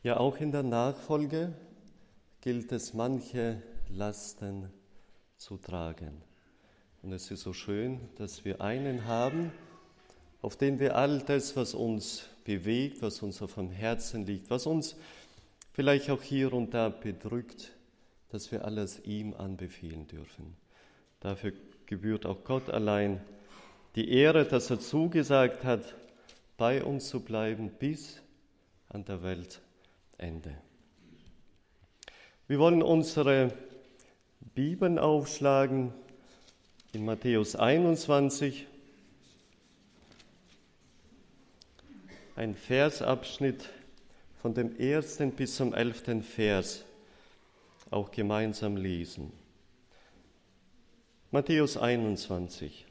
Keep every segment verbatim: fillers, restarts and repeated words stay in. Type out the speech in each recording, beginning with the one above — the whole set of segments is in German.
Ja, auch in der Nachfolge gilt es, manche Lasten zu tragen. Und es ist so schön, dass wir einen haben, auf den wir all das, was uns bewegt, was uns auf dem Herzen liegt, was uns vielleicht auch hier und da bedrückt, dass wir alles ihm anbefehlen dürfen. Dafür gebührt auch Gott allein die Ehre, dass er zugesagt hat, bei uns zu bleiben bis an der Weltende. Wir wollen unsere Bibeln aufschlagen in Matthäus einundzwanzig, ein Versabschnitt von dem ersten bis zum elften Vers auch gemeinsam lesen. Matthäus einundzwanzig.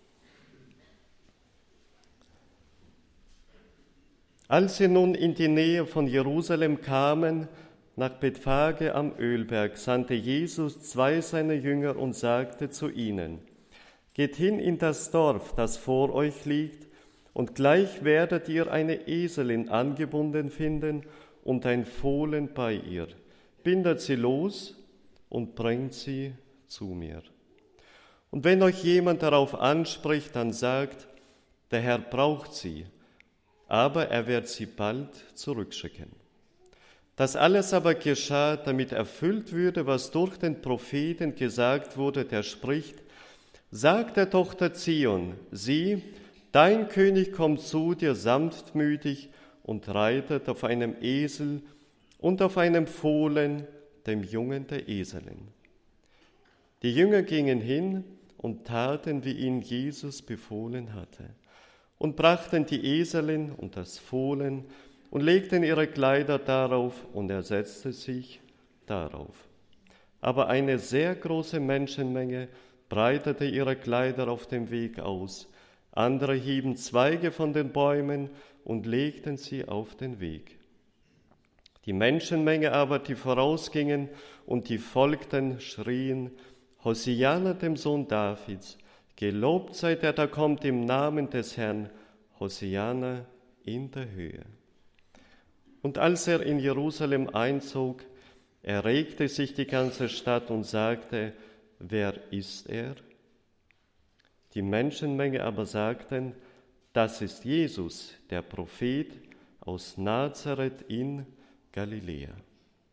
Als sie nun in die Nähe von Jerusalem kamen, nach Bethphage am Ölberg, sandte Jesus zwei seiner Jünger und sagte zu ihnen: Geht hin in das Dorf, das vor euch liegt, und gleich werdet ihr eine Eselin angebunden finden und ein Fohlen bei ihr. Bindet sie los und bringt sie zu mir. Und wenn euch jemand darauf anspricht, dann sagt, der Herr braucht sie, aber er wird sie bald zurückschicken. Das alles aber geschah, damit erfüllt würde, was durch den Propheten gesagt wurde, der spricht: Sag der Tochter Zion, sieh, dein König kommt zu dir sanftmütig und reitet auf einem Esel und auf einem Fohlen, dem Jungen der Eselin. Die Jünger gingen hin und taten, wie ihnen Jesus befohlen hatte, und brachten die Eselin und das Fohlen und legten ihre Kleider darauf, und er setzte sich darauf. Aber eine sehr große Menschenmenge breitete ihre Kleider auf dem Weg aus. Andere hieben Zweige von den Bäumen und legten sie auf den Weg. Die Menschenmenge aber, die vorausgingen und die folgten, schrien: Hosianna dem Sohn Davids, gelobt sei der, der kommt im Namen des Herrn, Hosianna in der Höhe. Und als er in Jerusalem einzog, erregte sich die ganze Stadt und sagte: Wer ist er? Die Menschenmenge aber sagten: Das ist Jesus, der Prophet aus Nazareth in Galiläa.